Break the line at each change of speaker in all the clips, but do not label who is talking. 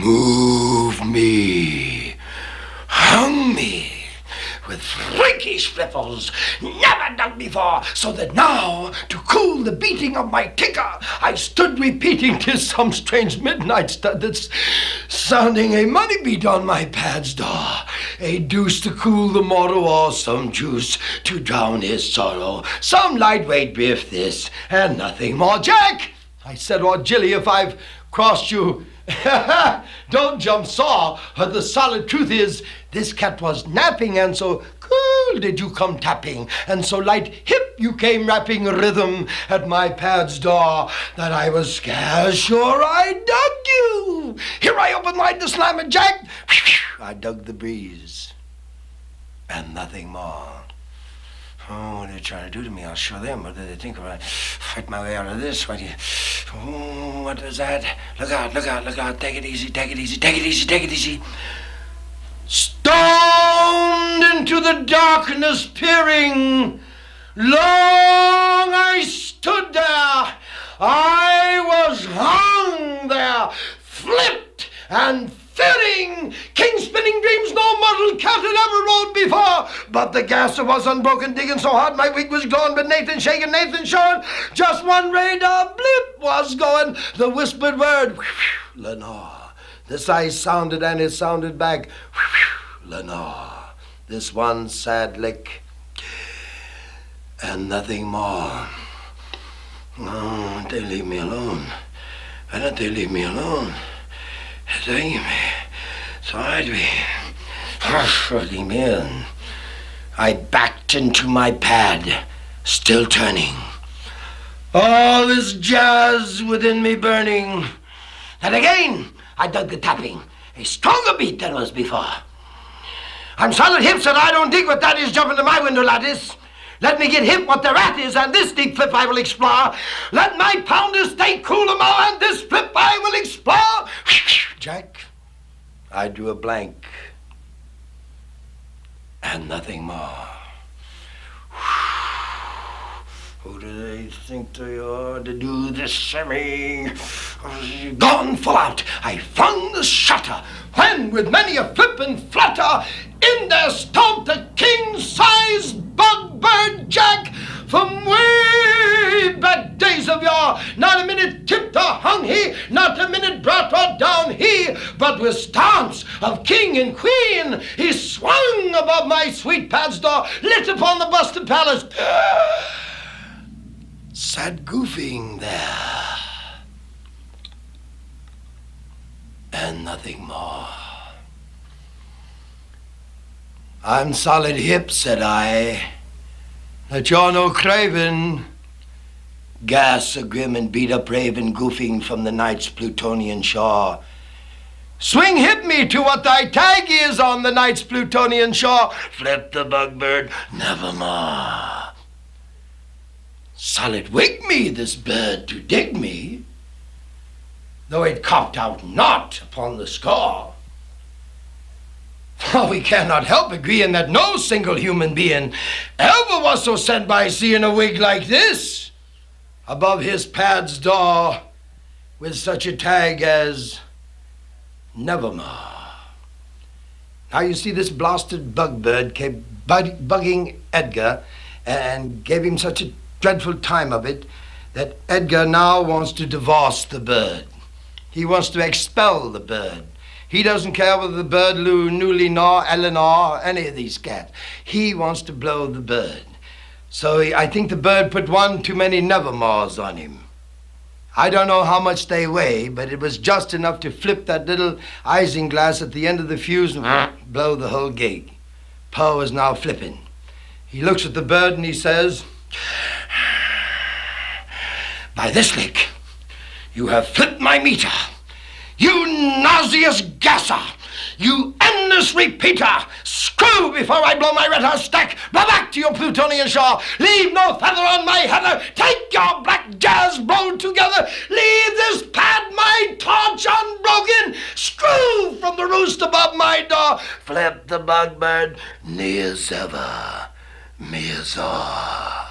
Move me, hung me with freakish flipples never done before, so that now, to cool the beating of my ticker, I stood repeating 'tis some strange midnight stud that's sounding a money beat on my pad's door. A deuce to cool the morrow, or some juice to drown his sorrow. Some lightweight biff this, and nothing more. Jack, I said, or Jilly, if I've crossed you, don't jump saw. The solid truth is, this cat was napping, and so cool did you come tapping, and so light hip you came rapping rhythm at my pad's door, that I was scarce sure I dug you. Here I opened wide to slam it, Jack. I dug the breeze, and nothing more. Oh, what are they trying to do to me? I'll show them. What do they think when I fight my way out of this? What do you... Oh, what was that? Look out, look out, look out. Take it easy, take it easy, take it easy, take it easy. Stoned into the darkness peering, long I stood there. I was hung there, flipped and fearing. King spinning dreams no mortal cat had ever rode before. But the gas was unbroken, digging so hard my wig was gone. But Nathan shaking, Nathan showing, just one radar blip was going. The whispered word, Lenore. This I sounded, and it sounded back, Lenore. This one sad lick, and nothing more. Oh, they leave me alone. Why don't they leave me alone? Leave me. So I'd be... Leave me in. I backed into my pad, still turning. All this jazz within me burning. And again, I dug the tapping, a stronger beat than was before. I'm solid hips, and I don't dig what that is jumping to my window lattice. Let me get hip what the rat is, and this deep flip I will explore. Let my pounder stay cool a mo, and this flip I will explore. Jack, I drew a blank, and nothing more. Who do they think they are to do this to me? Gone full out, I flung the shutter, when with many a flip and flutter, in there stomped a king-sized bug-bird Jack from way back days of yore. Not a minute tipped or hung he, not a minute brought or down he, but with stamps of king and queen, he swung above my sweet pad's door, lit upon the busted palace. Sat goofing there, and nothing more. I'm solid hip, said I, that you're no craven. Gas a grim and beat up raven goofing from the night's Plutonian shore. Swing hip me to what thy tag is on the night's Plutonian shore. Flip the bugbird, nevermore. Solid wig me this bird to dig me, though it copped out not upon the score. For we cannot help agreeing that no single human being ever was so sent by seeing a wig like this above his pad's door with such a tag as nevermore. Now you see, this blasted bugbird kept bugging Edgar and gave him such a dreadful time of it that Edgar now wants to divorce the bird. He wants to expel the bird. He doesn't care whether the bird Lou, Newly, nor Eleanor, or any of these cats. He wants to blow the bird. So I think the bird put one too many nevermores on him. I don't know how much they weigh, but it was just enough to flip that little isinglass at the end of the fuse and blow the whole gig. Poe is now flipping. He looks at the bird and he says, by this lick, you have flipped my meter. You nauseous gasser, you endless repeater. Screw before I blow my red hot stack. Blow back to your Plutonian shore. Leave no feather on my heather. Take your black jazz blown together. Leave this pad, my torch unbroken. Screw from the roost above my door. Flip the bugbird, near as ever, me as all.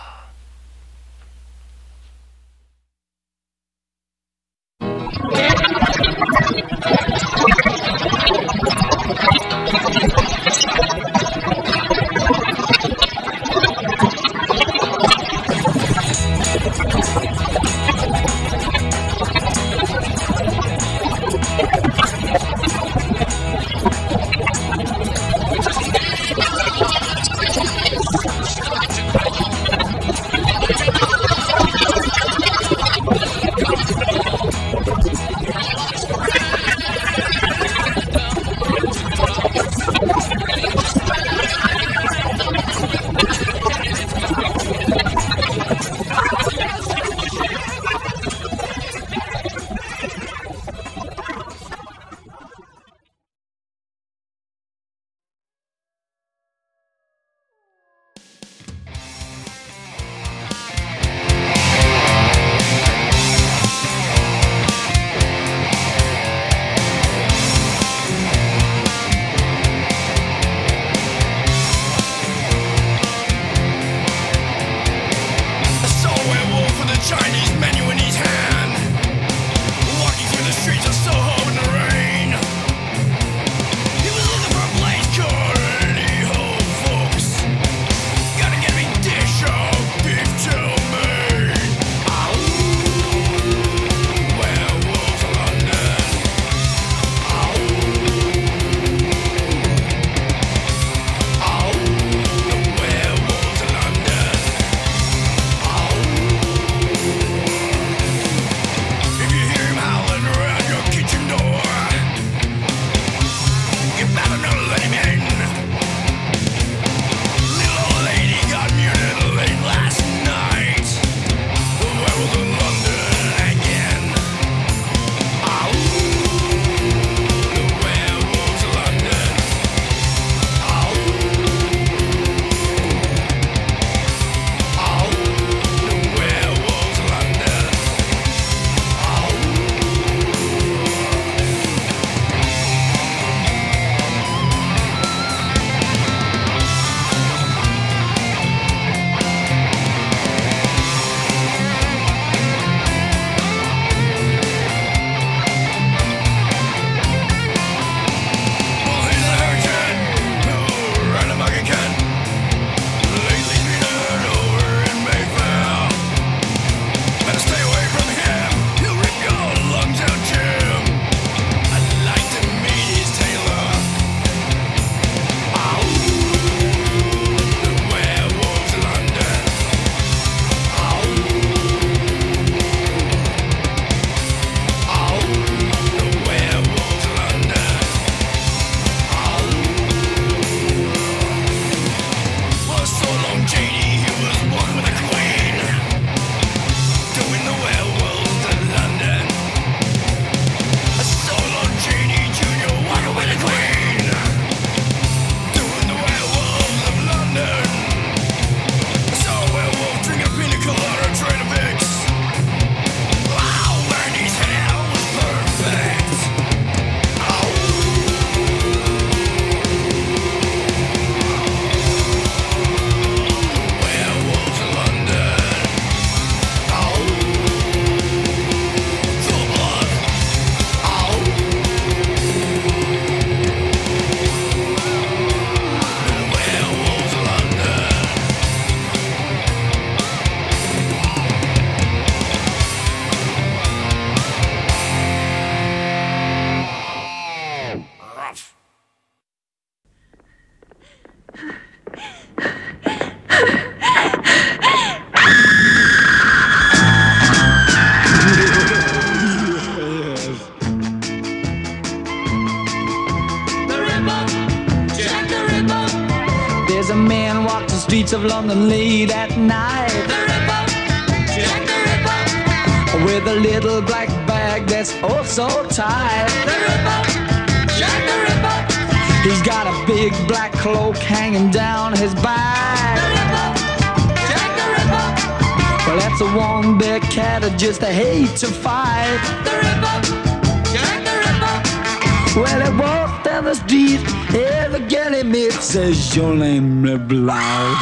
a man walks the streets of London late at night.
The Ripper, Jack the Ripper,
with a little black bag that's oh so tight.
the Ripper, Jack the Ripper,
He's got a big black cloak hanging down his
the
back.
Ripper, Jack the Ripper,
Well, that's a warm-bit cat that just hate to fight.
the Ripper, Jack the Ripper,
Well, he walks down the street, every girl he meets says your name is Blah.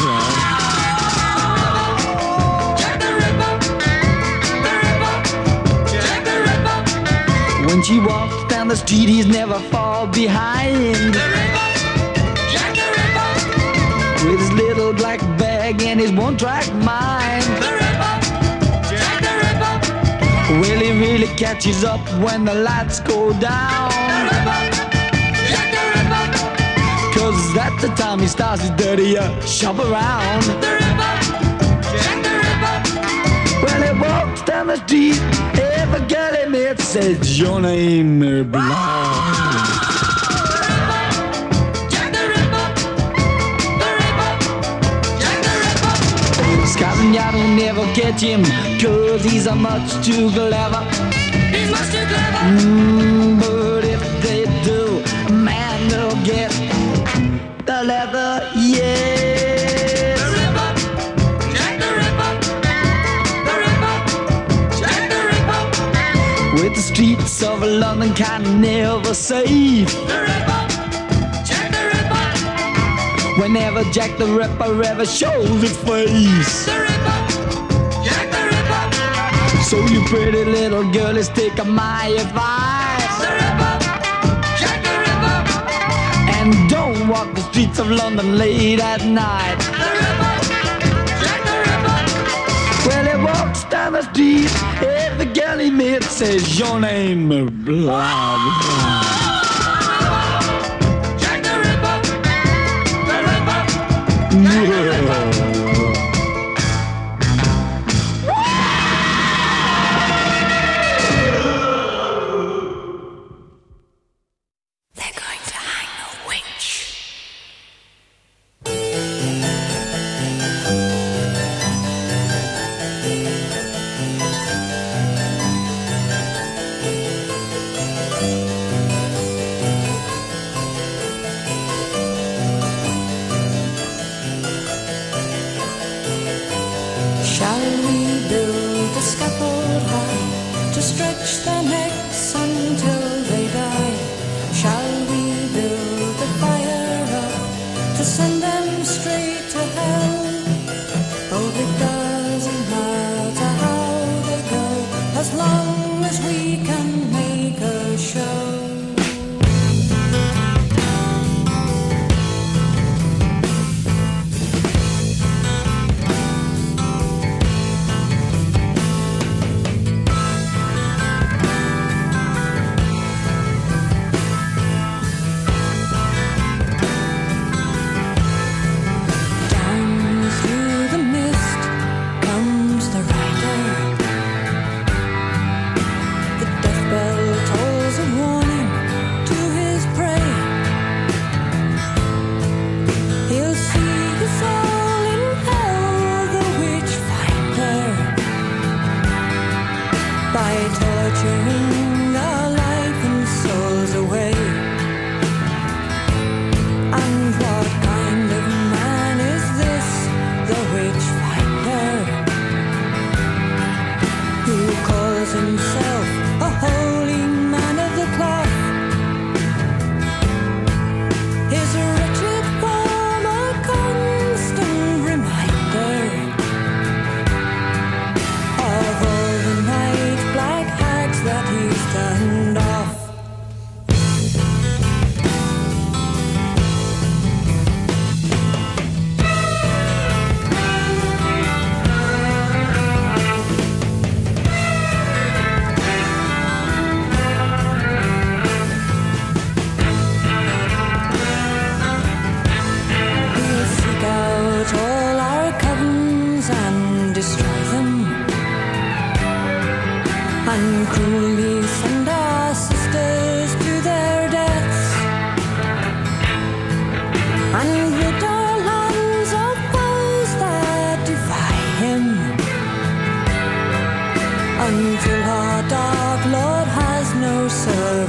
Jack the Ripper, the Ripper, Jack the Ripper,
When she walks down the street, he's never fall behind.
the Ripper, Jack the Ripper,
With his little black bag and his one-track mind.
the Ripper, Jack the Ripper,
Well, he really catches up when the lights go
the
down.
Ripper, Jack the Ripper,
'Cause that's the time he starts his dirty shop around.
the Ripper, Jack the Ripper,
Well, he walks down the street, every girl he meets says your name is Blah.
Jack the Ripper, the Ripper, Jack the Ripper,
Scotland Yard will never catch him, 'cause he's a much too clever.
he's much too clever.
But if they do, man, they'll get the leather, yes.
The Ripper, Jack the Ripper, the Ripper, Jack the Ripper,
With the streets of London kind of never safe.
the Ripper, Jack the Ripper,
Whenever Jack the Ripper ever shows his face.
the Ripper, Jack the Ripper,
So you pretty little girlies, take my advice
the Ripper, Jack the Ripper,
and don't walk the streets of London late at night.
the Ripper, Jack the Ripper,
Well, he walks down the street, every girl he meets says your name is Blah, blah.
Jack the Ripper, the Ripper,
They're going to hang a witch.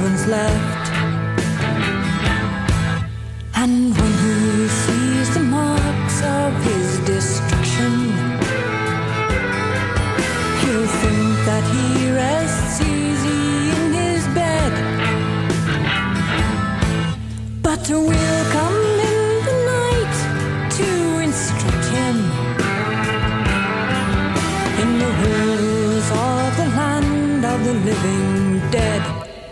servants left. And when he sees the marks of his destruction, he'll think that he rests easy in his bed. But we'll come in the night to instruct him in the rules of the land of the living dead.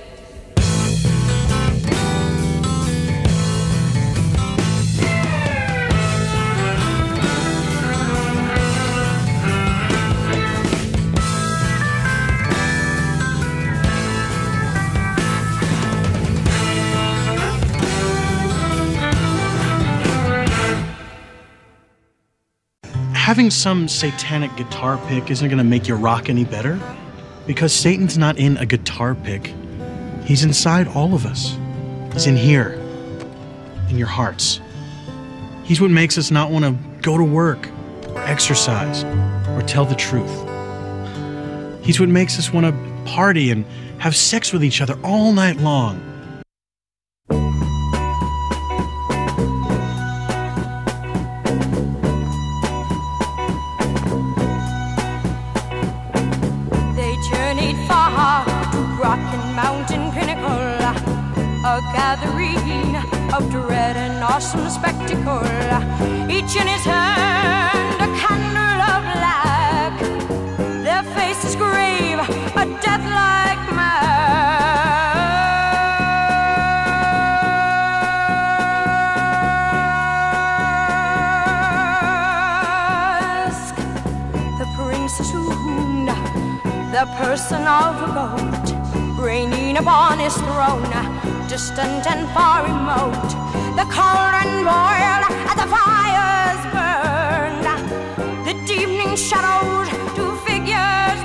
Having some satanic guitar pick isn't going to make your rock any better, because Satan's not in a guitar pick. He's inside all of us. He's in here, in your hearts. He's what makes us not want to go to work, or exercise, or tell the truth. He's what makes us want to party and have sex with each other all night long.
Gathering of dread and awesome spectacle, each in his hand a candle of black, their faces grave, a death-like mask. The princess wound, the person of a goat, reigning upon his throne, distant and far remote. The cauldron boiled, the fires burned, the deepening shadows to figures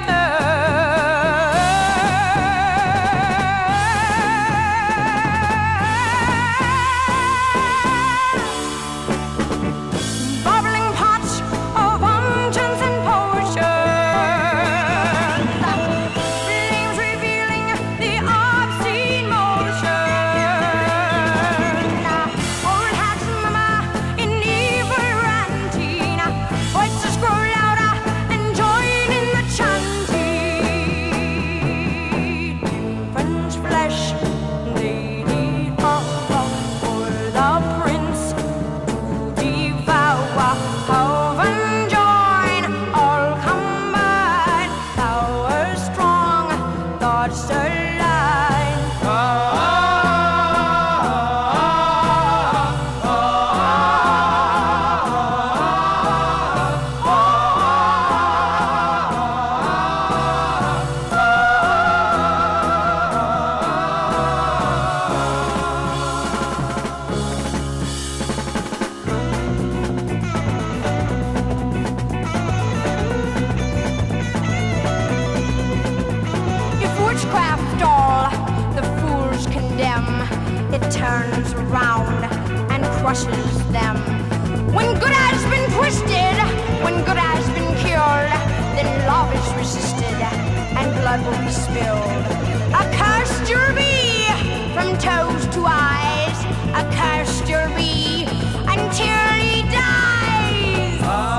turned. Bubbling pots of unguents and potions, flames revealing the obscene motion. Them. When good has been twisted, when good has been cured, then love is resisted and blood will be spilled. Accursed you'll be from toes to eyes, accursed you'll be until he dies.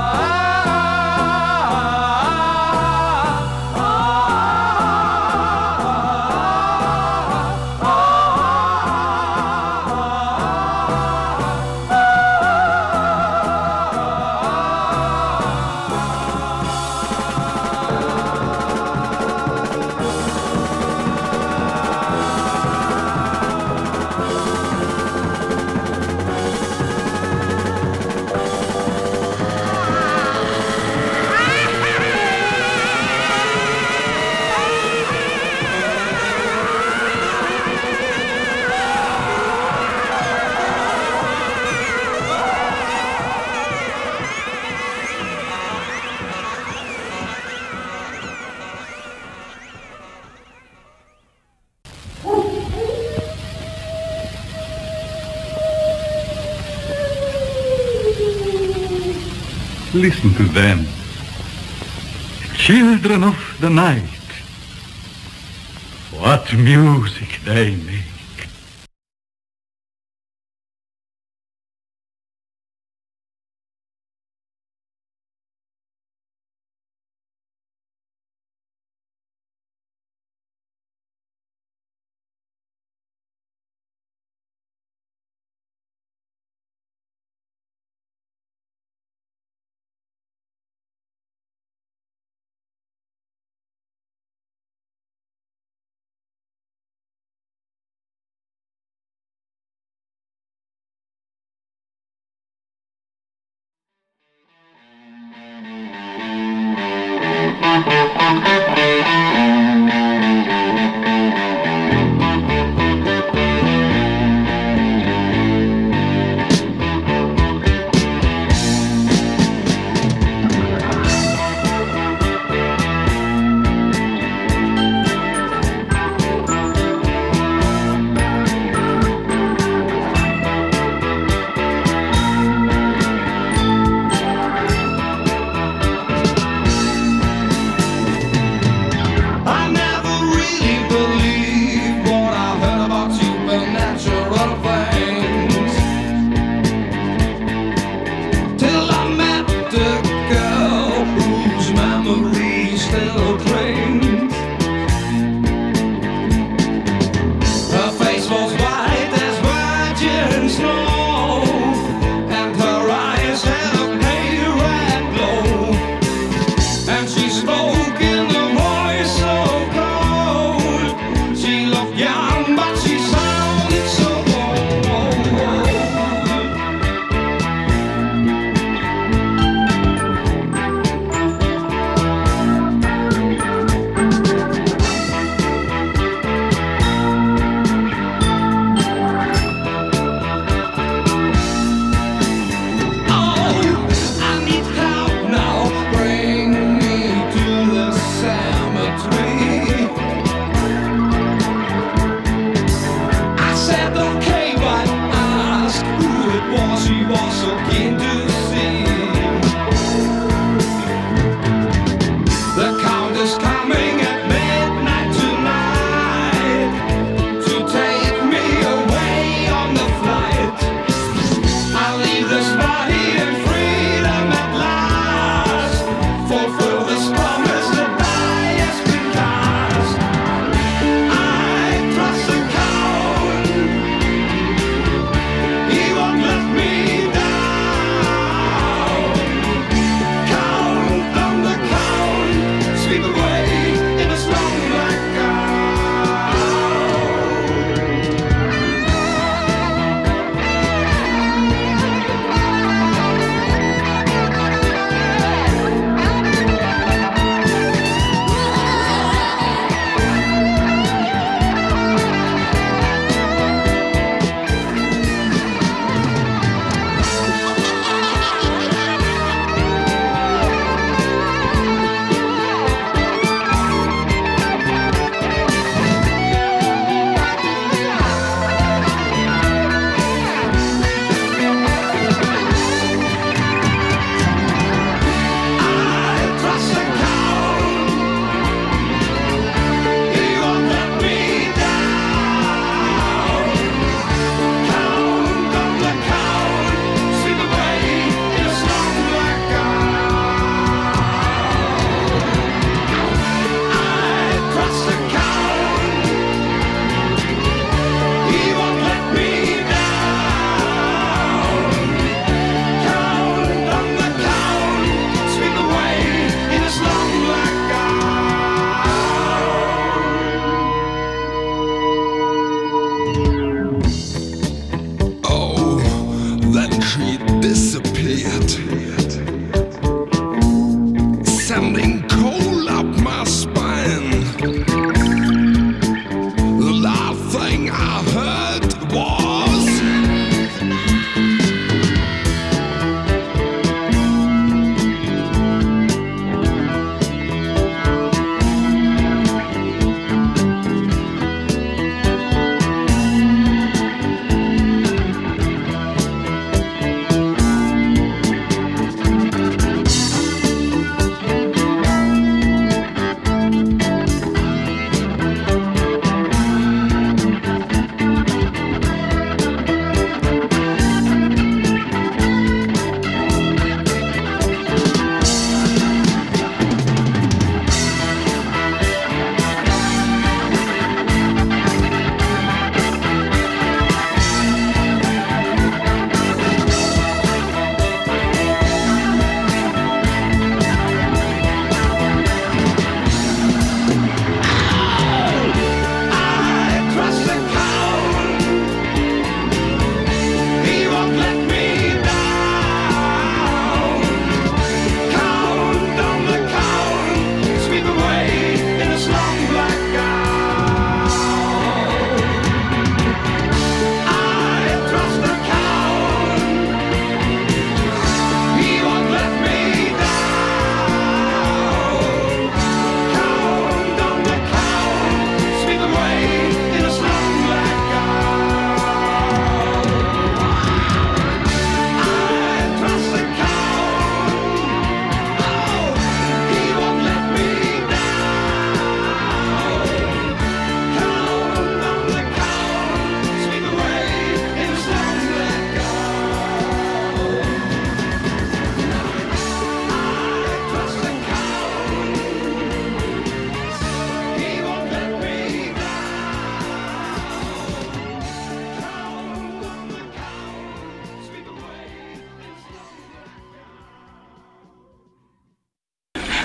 Listen to them, children of the night. What music they make.
He won't let me down.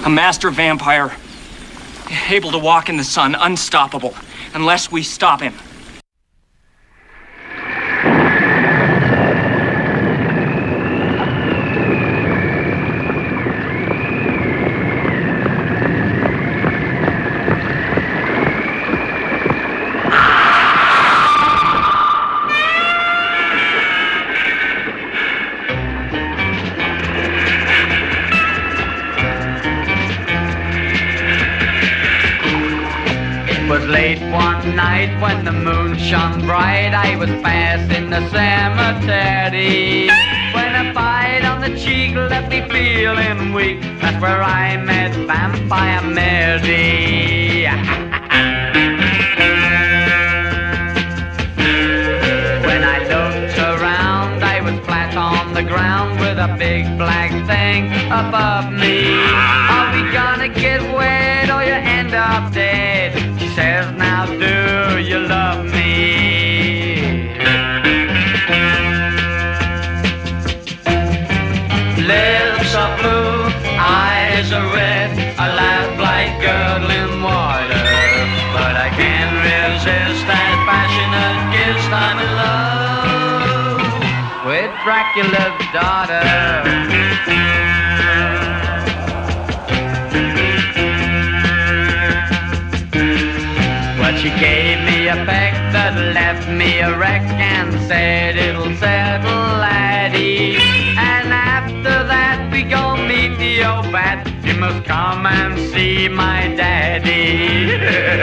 A master vampire, able to walk in the sun, unstoppable, unless we stop him.
When the moon shone bright, I was passing the cemetery. When a bite on the cheek left me feeling weak, that's where I met Vampire Mary. When I looked around, I was flat on the ground with a big black thing above me. Are we gonna get wet or you end up dead? She says, now do you love me? Lips are blue, eyes are red, I laugh like gurgling water. But I can't resist that passionate kiss I'm in love with Dracula's daughter. She gave me a peck that left me a wreck and said it'll settle, laddie. And after that we gon' meet the old bat. You must come and see my daddy.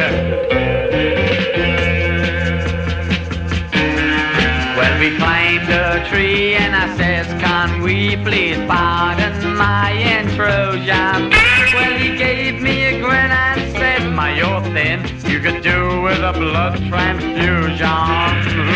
Well, we climbed a tree and I says, can we please pardon my intrusion? Well, he gave me a grin and said, my, you're thin, you could do with a blood transfusion.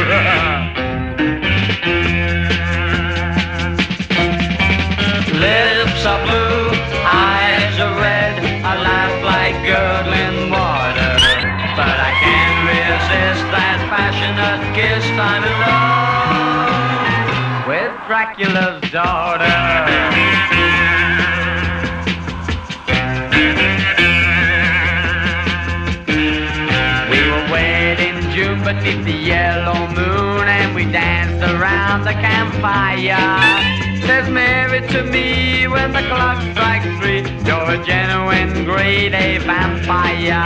Lips are blue, eyes are red, I laugh like gurgling water. But I can't resist that passionate kiss, I'm in love with Dracula's daughter. Beneath the yellow moon, and we danced around the campfire. Says Mary to me when the clock strikes 3, you're a genuine grade A vampire.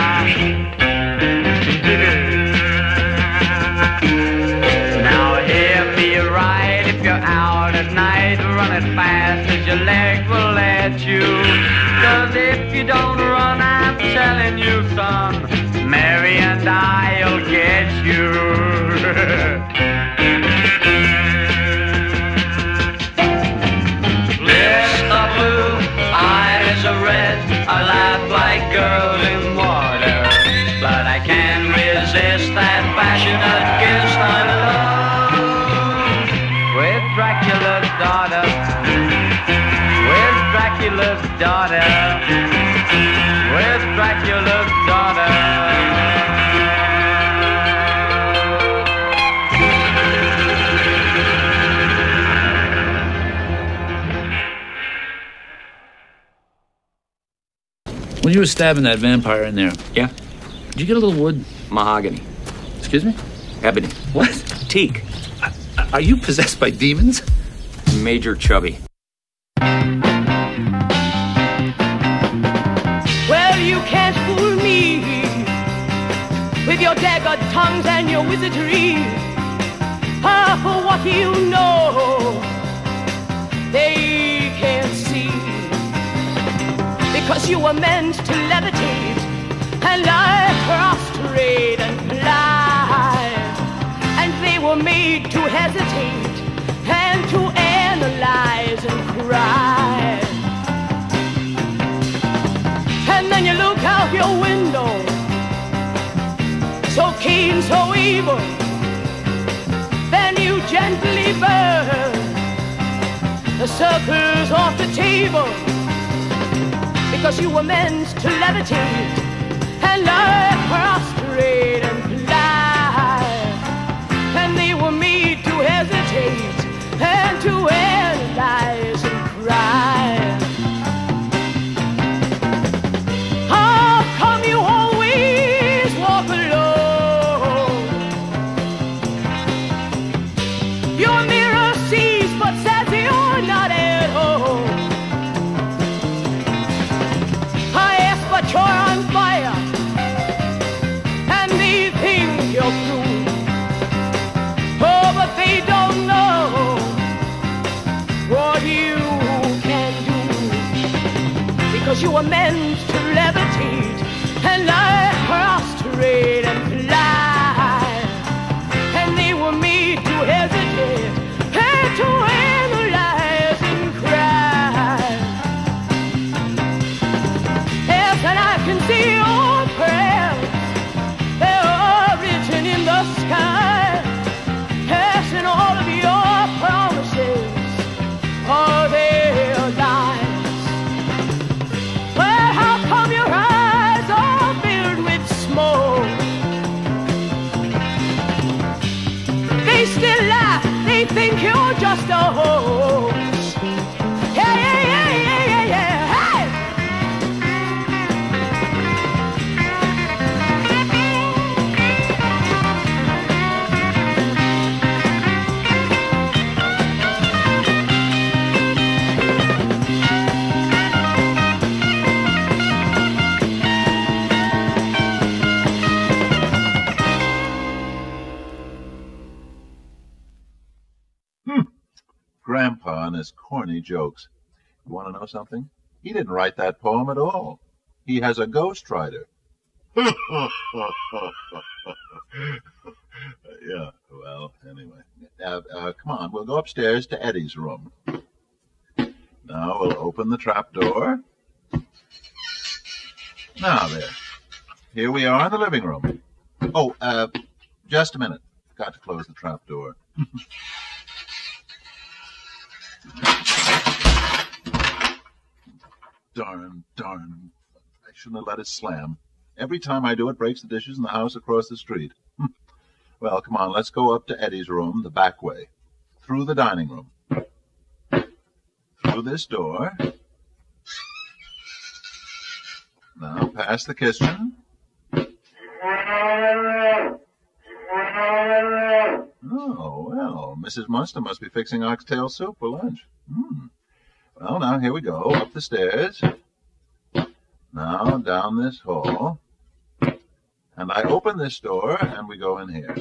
Now hear me right, if you're out at night, run as fast as your legs will let you. 'Cause if you don't run, I'm telling you, son, Mary and I'll get you. Lips are blue, eyes are red, I laugh like girls in water. But I can't resist that passionate kiss I love with Dracula's daughter. With Dracula's daughter. With Dracula's daughter.
When you were stabbing that vampire in there,
yeah,
did you get a little wood?
Mahogany.
Excuse me?
Ebony.
What?
Teak.
Are you possessed by demons?
Major Chubby.
Well, you can't fool me with your dagger tongues and your wizardry. Ah, for what you know, they can't see. Because you were meant to levitate and lie prostrate and fly. And they were made to hesitate and to analyze and cry. And then you look out your window, so keen, so evil. Then you gently burn the circles off the table. Because you were meant to levitate and lie prostrate and fly. And they were made to hesitate and to analyze and cry. because you were meant to levitate and lie prostrate and fly. And they were made to hesitate and to analyze and cry. Yes, and I can see your prayers, they are written in the sky. Yes, and all of your promises are their lies. Well, how come your eyes are filled with smoke? They still laugh, they think you're just a hoax. Yeah, yeah, yeah, yeah, yeah, yeah, hey!
Grandpa and his corny jokes. You want to know something? He didn't write that poem at all. He has a ghostwriter. Yeah, well, anyway. Come on, we'll go upstairs to Eddie's room. Now we'll open the trap door. Now there. Here we are in the living room. Oh, just a minute. Got to close the trap door. Darn. I shouldn't have let it slam. Every time I do, it breaks the dishes in the house across the street. Well, come on, let's go up to Eddie's room the back way. Through the dining room. Through this door. Now, past the kitchen. Oh, well, Mrs. Munster must be fixing oxtail soup for lunch. Well, now, here we go. Up the stairs. Now, down this hall. And I open this door, and we go in here.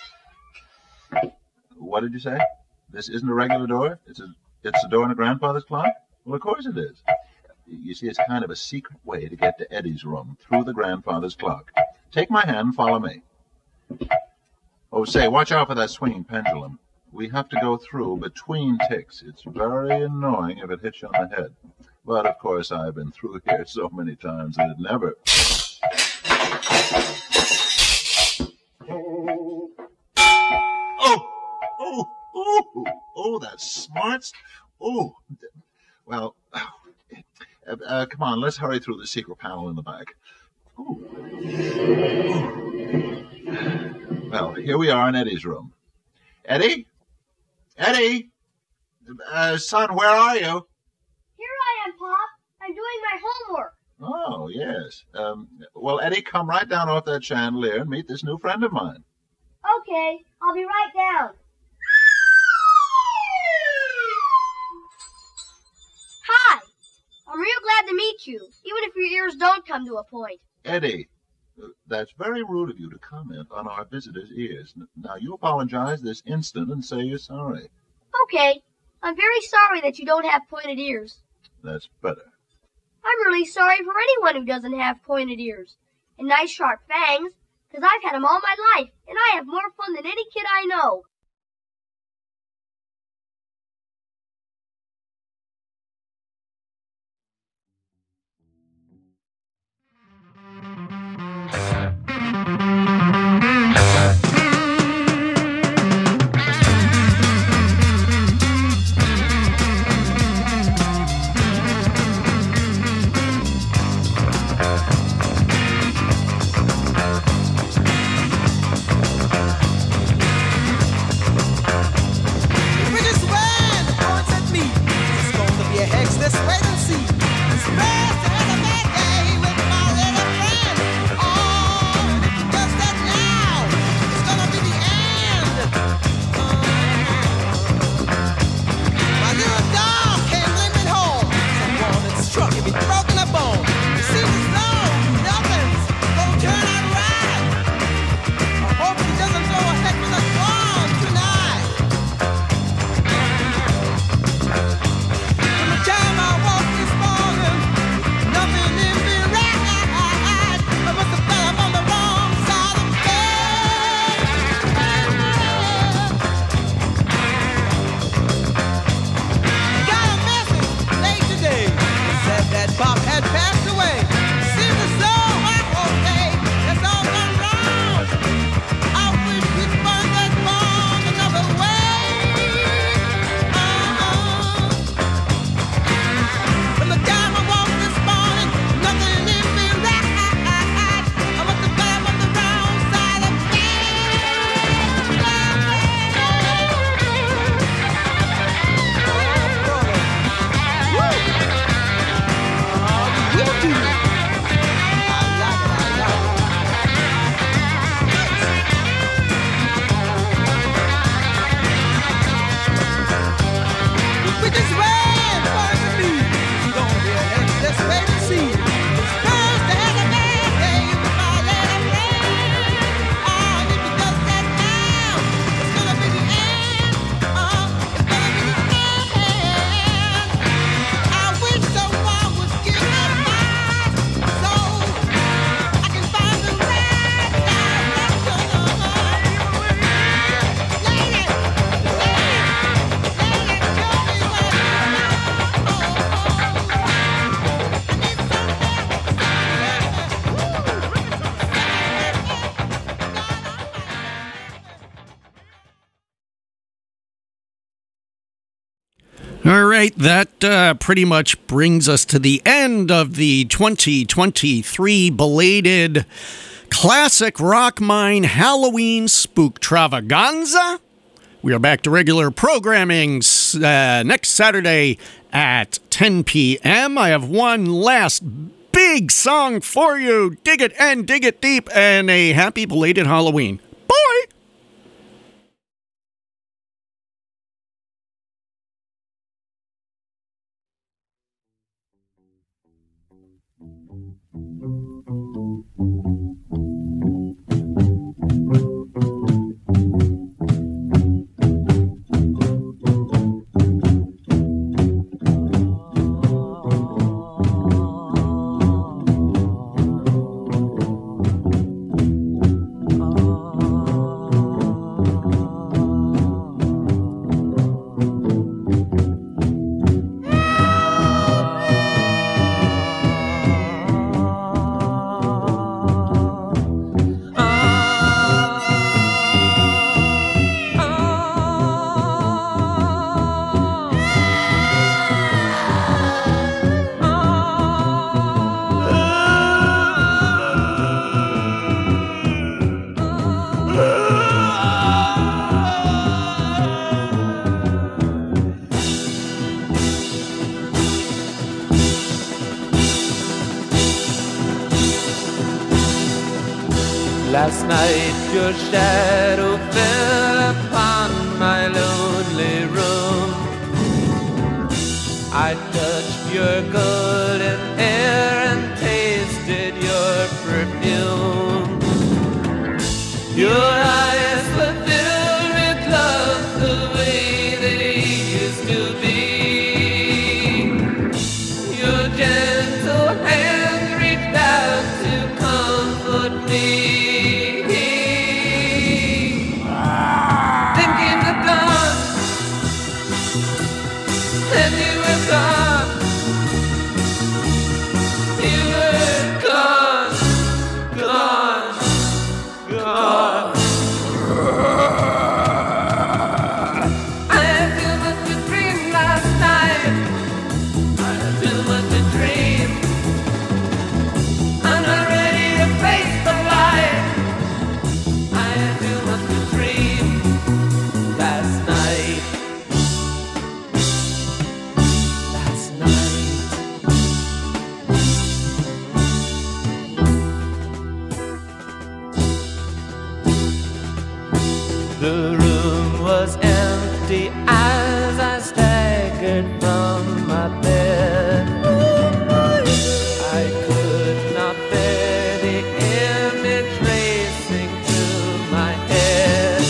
What did you say? This isn't a regular door? It's a door in a grandfather's clock? Well, of course it is. You see, it's kind of a secret way to get to Eddie's room, through the grandfather's clock. Take my hand and follow me. Oh, say, watch out for that swinging pendulum. We have to go through between ticks. It's very annoying if it hits you on the head. But, of course, I've been through here so many times that it never... Oh, that smarts. Oh, well, come on, let's hurry through the secret panel in the back. Ooh. Well, here we are in Eddie's room. Eddie? Eddie? Son, where are you?
Here I am, Pop. I'm doing my homework.
Oh, yes. Well, Eddie, come right down off that chandelier and meet this new friend of mine.
Okay, I'll be right down. Hi. I'm real glad to meet you, even if your ears don't come to a point.
Eddie, that's very rude of you to comment on our visitor's ears. Now, you apologize this instant and say you're sorry.
Okay. I'm very sorry that you don't have pointed ears.
That's better.
I'm really sorry for anyone who doesn't have pointed ears and nice sharp fangs, because I've had them all my life, and I have more fun than any kid I know.
All right, that pretty much brings us to the end of the 2023 belated Classic Rock Mine Halloween Spooktravaganza. We are back to regular programming next Saturday at 10 p.m. I have one last big song for you. Dig it and dig it deep, and a happy belated Halloween. Bye!
Last night your shadow fell upon my lonely room. I touched your golden hair and tasted your perfume. Your eyes were filled with love the way they used to be. Your gentle hand reached out to comfort me. The room was empty as I staggered from my bed. I could not bear the image racing through my head.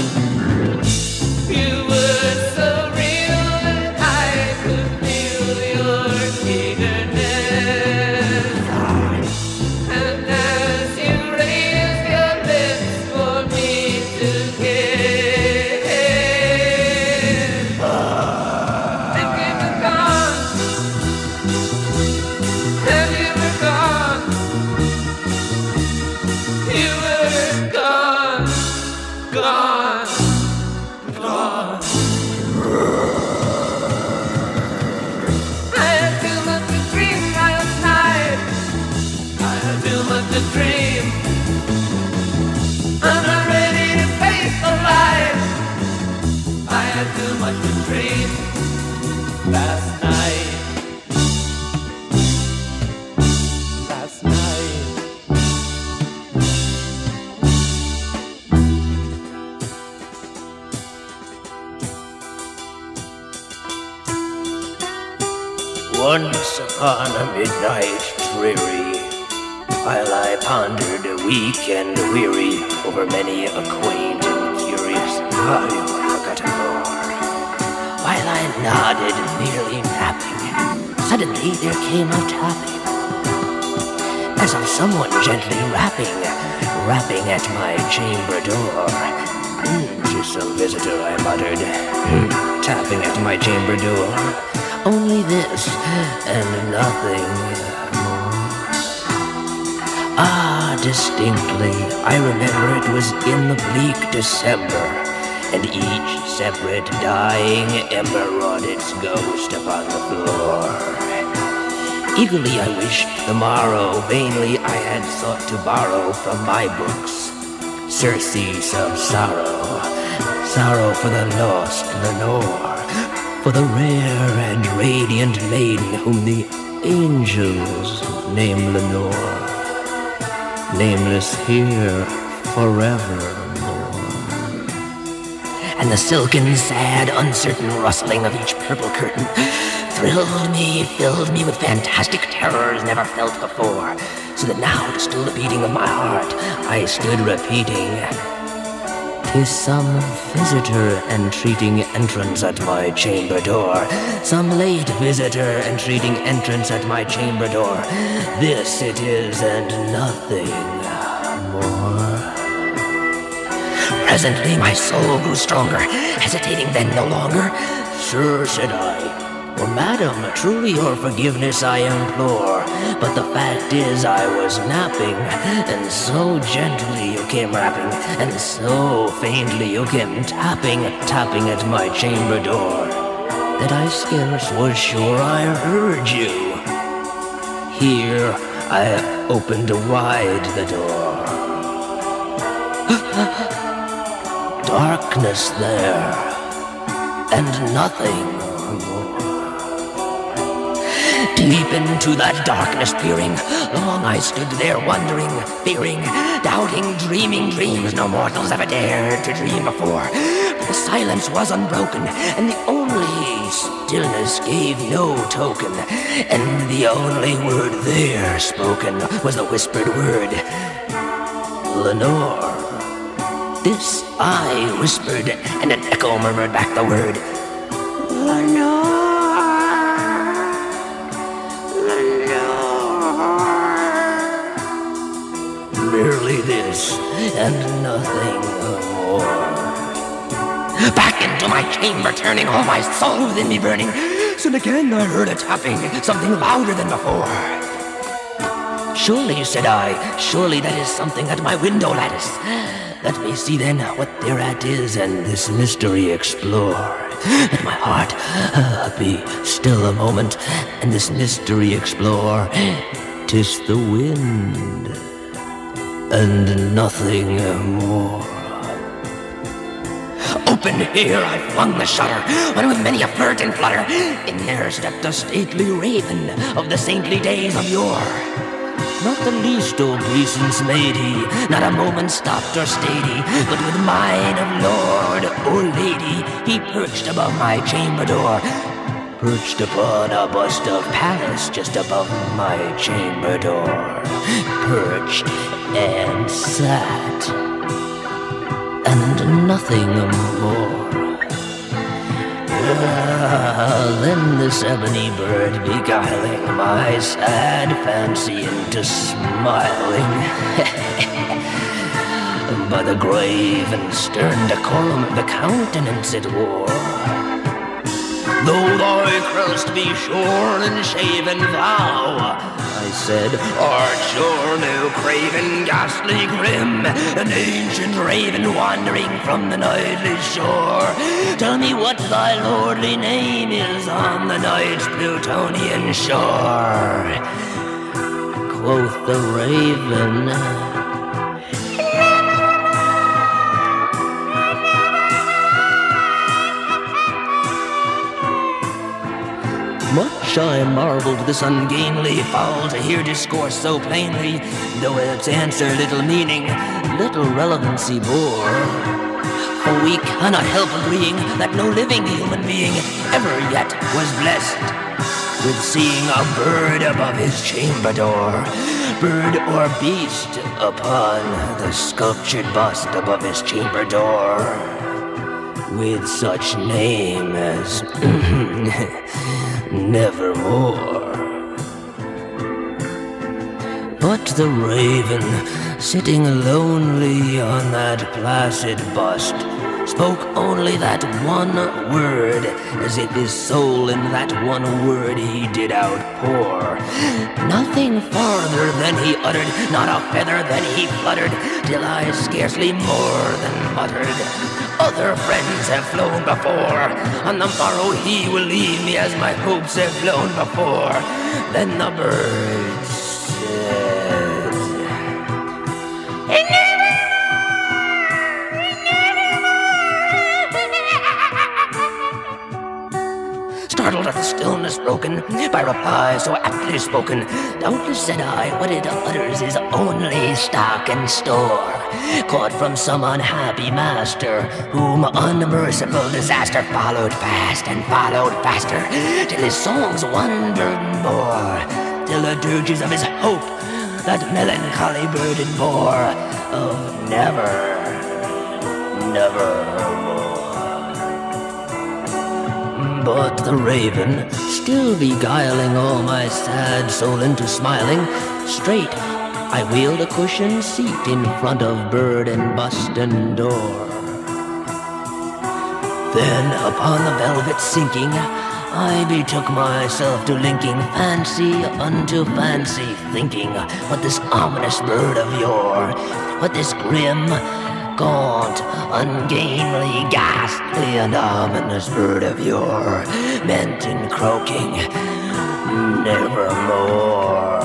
You were so real that I could feel your eagerness. And as you raised your lips for me to kiss, too much to dream last night. Last night.
Once upon a midnight dreary, while I pondered weak and weary over many a quaint and curious forgotten lore. While I nodded, nearly napping, suddenly there came a tapping, as of someone gently rapping at my chamber door. "'Tis some visitor," I muttered, tapping at my chamber door. Only this, and nothing more. Ah, distinctly, I remember it was in the bleak December, and each separate dying ember wrought its ghost upon the floor. Eagerly I wished the morrow, vainly I had sought to borrow from my books surcease of sorrow, sorrow for the lost Lenore, for the rare and radiant maiden whom the angels name Lenore, nameless here forevermore. And the silken, sad, uncertain rustling of each purple curtain thrilled me, filled me with fantastic terrors never felt before, so that now, to still the beating of my heart, I stood repeating, "'Tis some visitor entreating entrance at my chamber door, some late visitor entreating entrance at my chamber door. This it is and nothing more." Presently my soul grew stronger, hesitating then no longer. "Sir," said I, "or madam, truly your forgiveness I implore, but the fact is I was napping, and so gently you came rapping, and so faintly you came tapping at my chamber door, that I scarce was sure I heard you." Here I opened wide the door. Darkness there, and nothing more. Deep into that darkness peering, long I stood there wondering, fearing, doubting, dreaming dreams no mortals ever dared to dream before. The silence was unbroken, and the only stillness gave no token, and the only word there spoken was the whispered word, "Lenore." This I whispered, and an echo murmured back the word, "Lenore." Merely this, and nothing more. Back into my chamber turning, all my soul within me burning. Soon again I heard a tapping, something louder than before. "Surely," said I, "surely that is something at my window lattice. Let me see then what thereat is, and this mystery explore. Let my heart be still a moment, and this mystery explore. 'Tis the wind, and nothing more." Open here I flung the shutter, when with many a flirt and flutter, in there stepped a stately raven of the saintly days of yore. Not the least obeisance made he, not a moment stopped or stayed he, but with mine of lord or lady he perched above my chamber door, perched upon a bust of Pallas just above my chamber door, perched and sat, and nothing more. Then this ebony bird beguiling my sad fancy into smiling, by the grave and stern decorum of the countenance it wore. "Though thy crest be shorn and shaven, thou," I said, "art sure no craven, ghastly grim, an ancient raven wandering from the nightly shore. Tell me what thy lordly name is on the night's Plutonian shore." Quoth the raven, much I marveled this ungainly fowl to hear discourse so plainly, though its answer little meaning, little relevancy bore. For we cannot help agreeing that no living human being ever yet was blessed with seeing a bird above his chamber door, bird or beast upon the sculptured bust above his chamber door, with such name as Nevermore. But the raven, sitting lonely on that placid bust, spoke only that one word, as if his soul in that one word he did outpour. Nothing farther than he uttered, not a feather than he fluttered, till I scarcely more than muttered, Other friends have flown before. On the morrow he will leave me as my hopes have flown before. Then the bird said, startled at the stillness broken by reply so aptly spoken. Doubtless, said I, what it utters is only stock and store, caught from some unhappy master, whom unmerciful disaster followed fast and followed faster, till his songs one burden bore, till the dirges of his hope that melancholy burden bore of never, nevermore. But the raven, still beguiling all my sad soul into smiling, straight I wheeled a cushioned seat in front of bird and bust and door. Then upon the velvet sinking, I betook myself to linking fancy unto fancy, thinking what this ominous bird of yore, what this grim, gaunt, ungainly, ghastly, and ominous bird of yore meant in croaking nevermore.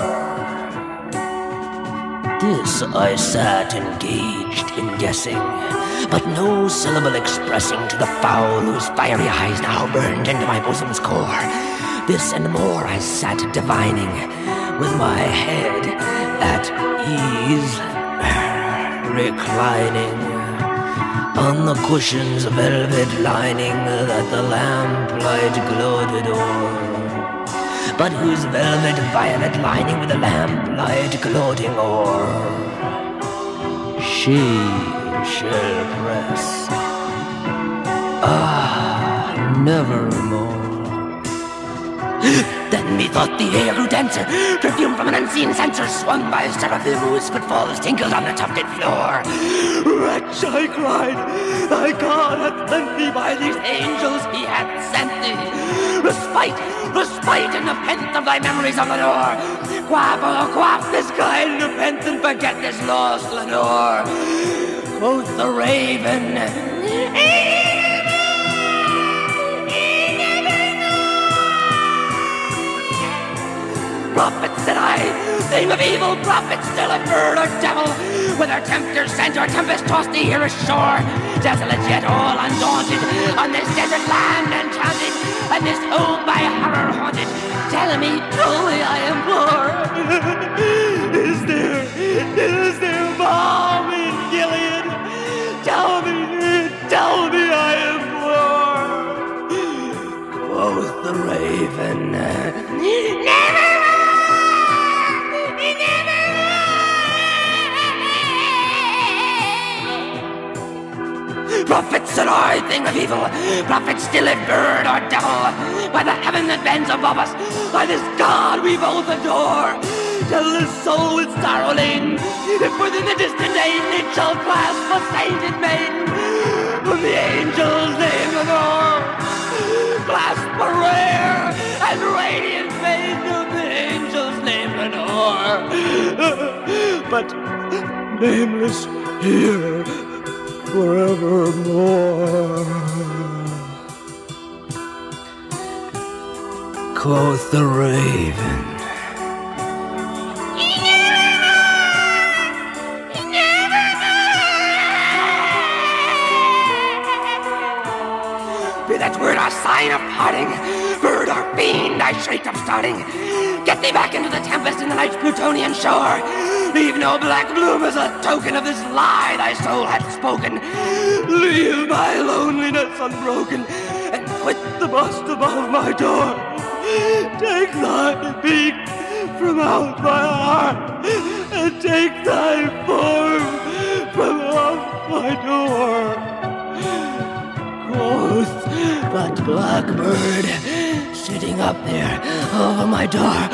This I sat engaged in guessing, but no syllable expressing to the fowl whose fiery eyes now burned into my bosom's core. This and more I sat divining, with my head at ease, reclining on the cushion's velvet lining that the lamplight gloated o'er, but whose velvet violet lining with the lamplight gloating o'er she shall press, nevermore. Then methought the air grew denser, perfume from an unseen censer swung by seraphim whose footfalls tinkled on the tufted floor. Wretch, I cried, thy God hath lent thee, by these angels he hath sent thee respite, respite in the pent of thy memories of Lenore. Quaff, oh quaff this kind of pent and forget this lost Lenore. Quoth the raven, prophet, said I, thing of evil, prophet, still a bird or devil, whether tempter sent or tempest tossed thee here ashore, desolate yet all undaunted, on this desert land enchanted, and this home by horror haunted. Tell me truly, I implore, is there balm in Gilead? Tell me, I implore. Quoth the raven, never. Prophet, said I, thing of evil, prophet, still a bird or devil, by the heaven that bends above us, by this God we both adore, till this soul with sorrow laden, if within the distant aid it shall clasp a sainted maiden, whom the angels name Lenore, clasp a rare and radiant maiden whom the angels name Lenore, but nameless here forevermore. Quoth the raven, be that word a sign of parting, bird or fiend, I shrieked up starting. Get thee back into the tempest in the night's Plutonian shore. Leave no black bloom as a token of this lie thy soul hath spoken. Leave my loneliness unbroken, and quit the bust above my door. Take thy beak from out my heart, and take thy form from off my door. Quoth that blackbird, sitting up there over my door.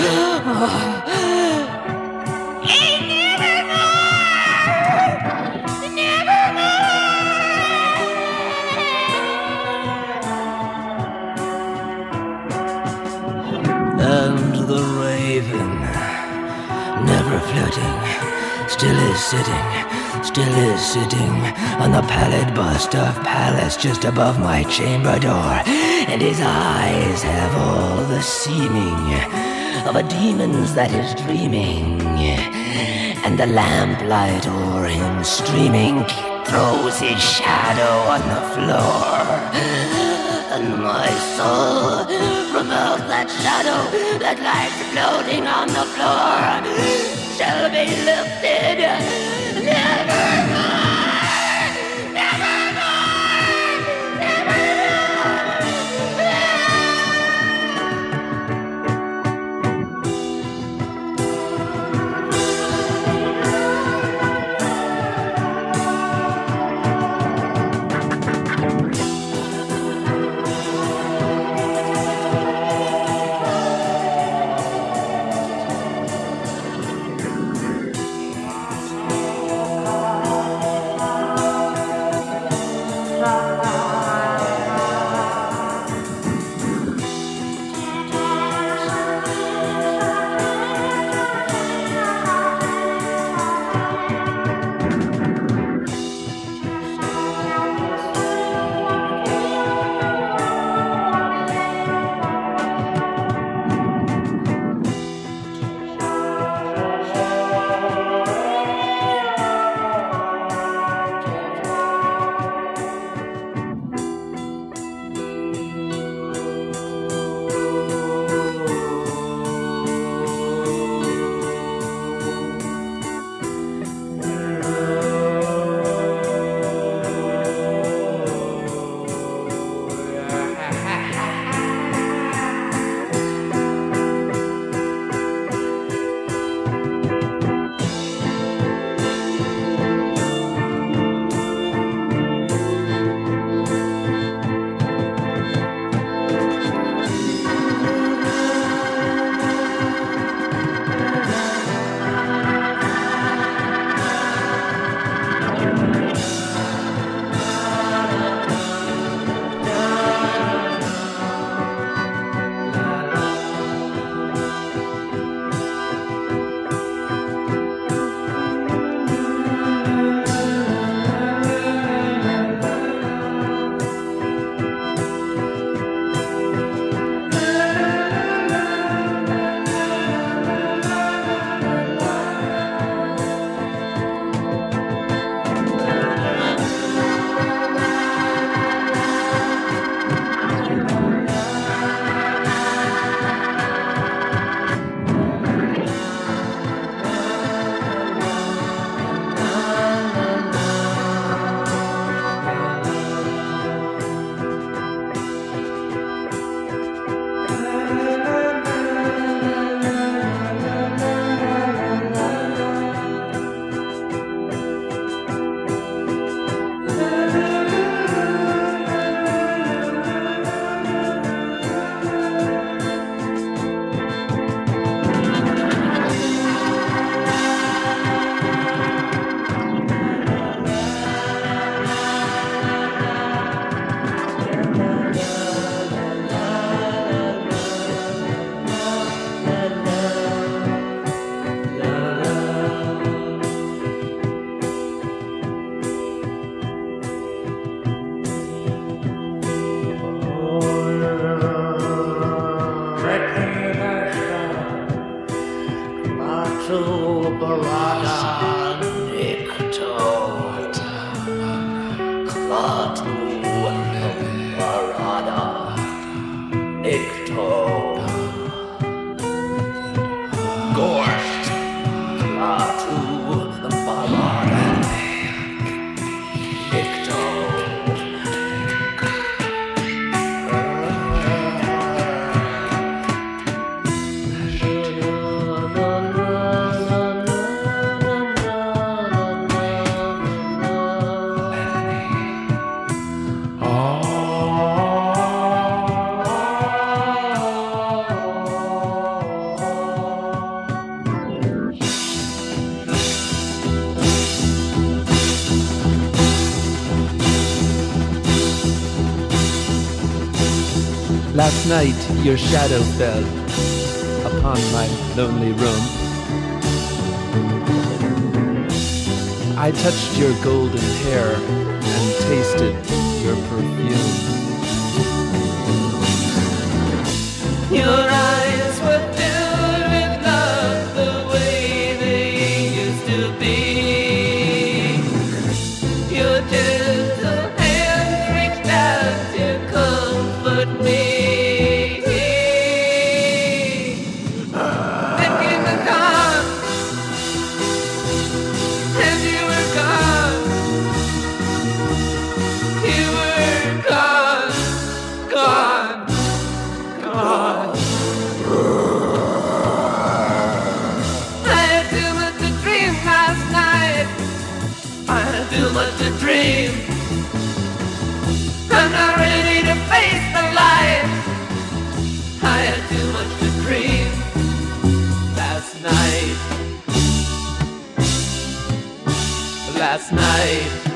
And the raven, never flirting, still is sitting still is sitting on the pallid bust of Pallas just above my chamber door, and his eyes have all the seeming of a demon's that is dreaming, and the lamplight o'er him streaming throws his shadow on the floor. And my soul, from out that shadow that lies floating on the floor, shall be lifted nevermore.
Last night your shadow fell upon my lonely room. I touched your golden hair and tasted your perfume.
Your eyes were filled with love the way they used to be. Your gentle hands reached out to comfort me. Then came the dawn, and you were gone. You were gone, gone, gone. I had too much to dream last night. I had too much to dream. I'm not ready to face the light. I had too much to dream last night. Last night.